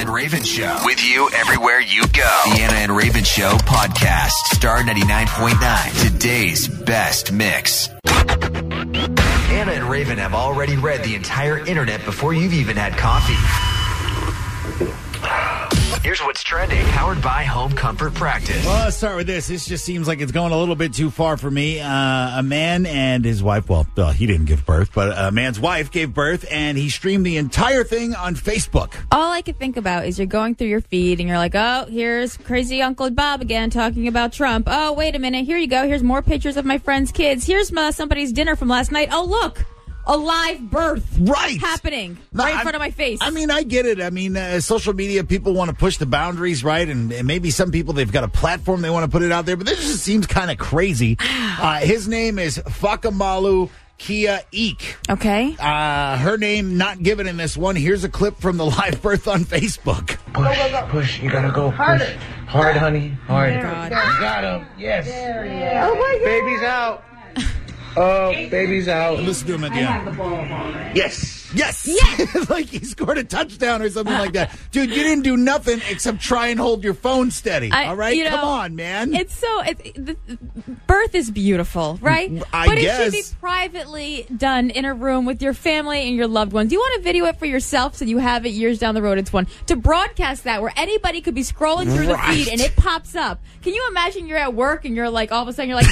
and Raven Show. With you everywhere you go. The Anna and Raven Show podcast. Star 99.9. Today's best mix. Anna and Raven have already read the entire internet before you've even had coffee. Here's what's trending, powered by Home Comfort Practice. Well, let's start with this. This just seems like it's going a little bit too far for me. A man and his wife, well, he didn't give birth, but a man's wife gave birth, and he streamed the entire thing on Facebook. All I could think about is you're going through your feed, and you're like, oh, here's crazy Uncle Bob again talking about Trump. Oh, wait a minute. Here you go. Here's more pictures of my friend's kids. Here's somebody's dinner from last night. Oh, look. A live birth happening right in front of my face. I mean, I get it. I mean, social media, people want to push the boundaries, right? And maybe some people, they've got a platform, they want to put it out there. But this just seems kind of crazy. His name is Fakamalu Kia Eek. Okay. Her name not given in this one. Here's a clip from the live birth on Facebook. Push. You gotta go. Push. Hard, honey. Hard. Oh, God. You got him. Yes. Oh, my God. Baby's out. Oh, baby's out. Listen to him again. I have the ball already. Yes. Like he scored a touchdown or something like that. Dude, you didn't do nothing except try and hold your phone steady. All right? Come on, man. The birth is beautiful, right? But it should be privately done in a room with your family and your loved ones. You want to video it for yourself so you have it years down the road. It's one. To broadcast that where anybody could be scrolling through the feed and it pops up. Can you imagine you're at work and you're like, all of a sudden you're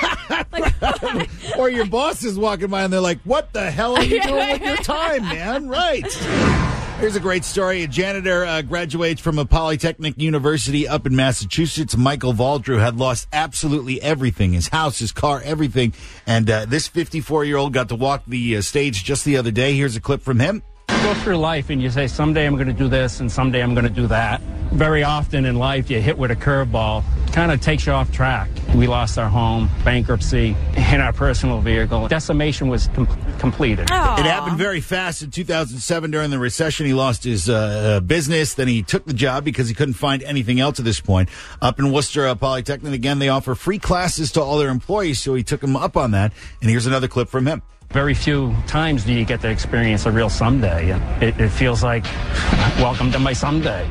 like or your boss is walking by and they're like, what the hell are you doing with your time, man? Right. Here's a great story. A janitor graduates from a Polytechnic University up in Massachusetts. Michael Valdrew had lost absolutely everything, his house, his car, everything. And this 54-year-old got to walk the stage just the other day. Here's a clip from him. You go through life and you say, someday I'm going to do this and someday I'm going to do that. Very often in life, you hit with a curveball, kind of takes you off track. We lost our home, bankruptcy, in our personal vehicle. Decimation was completed. Aww. It happened very fast in 2007 during the recession. He lost his business. Then he took the job because he couldn't find anything else at this point. Up in Worcester Polytechnic, again, they offer free classes to all their employees, so he took them up on that. And here's another clip from him. Very few times do you get to experience a real someday. And it feels like, welcome to my someday.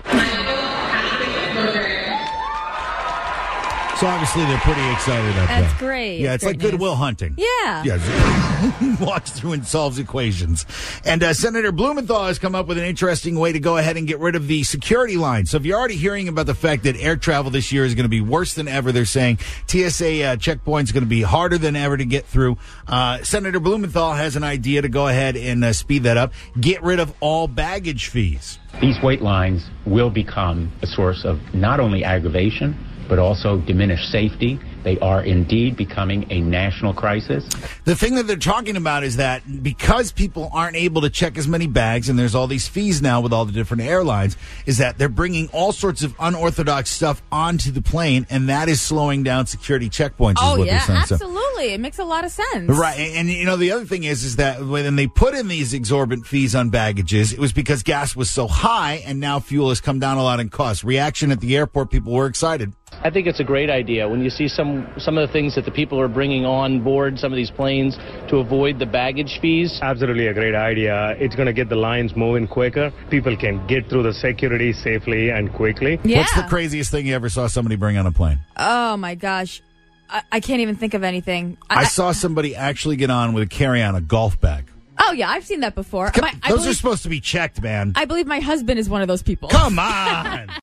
So obviously they're pretty excited up there. That's great. Yeah, it's like Goodwill Hunting. Yeah. Yeah, walks through and solves equations. And Senator Blumenthal has come up with an interesting way to go ahead and get rid of the security line. So if you're already hearing about the fact that air travel this year is going to be worse than ever, they're saying TSA checkpoints going to be harder than ever to get through. Senator Blumenthal has an idea to go ahead and speed that up. Get rid of all baggage fees. These wait lines will become a source of not only aggravation, but also diminished safety. They are indeed becoming a national crisis. The thing that they're talking about is that because people aren't able to check as many bags, and there's all these fees now with all the different airlines, is that they're bringing all sorts of unorthodox stuff onto the plane, and that is slowing down security checkpoints. Oh, is what yeah, they're saying. absolutely. It makes a lot of sense. Right. And, the other thing is that when they put in these exorbitant fees on baggages, it was because gas was so high, and now fuel has come down a lot in cost. Reaction at the airport, people were excited. I think it's a great idea when you see some of the things that the people are bringing on board some of these planes to avoid the baggage fees. Absolutely a great idea. It's going to get the lines moving quicker. People can get through the security safely and quickly. Yeah. What's the craziest thing you ever saw somebody bring on a plane? Oh, my gosh. I can't even think of anything. I saw somebody actually get on with a carry-on, a golf bag. Oh, yeah, I've seen that before. Those are supposed to be checked, man. I believe my husband is one of those people. Come on.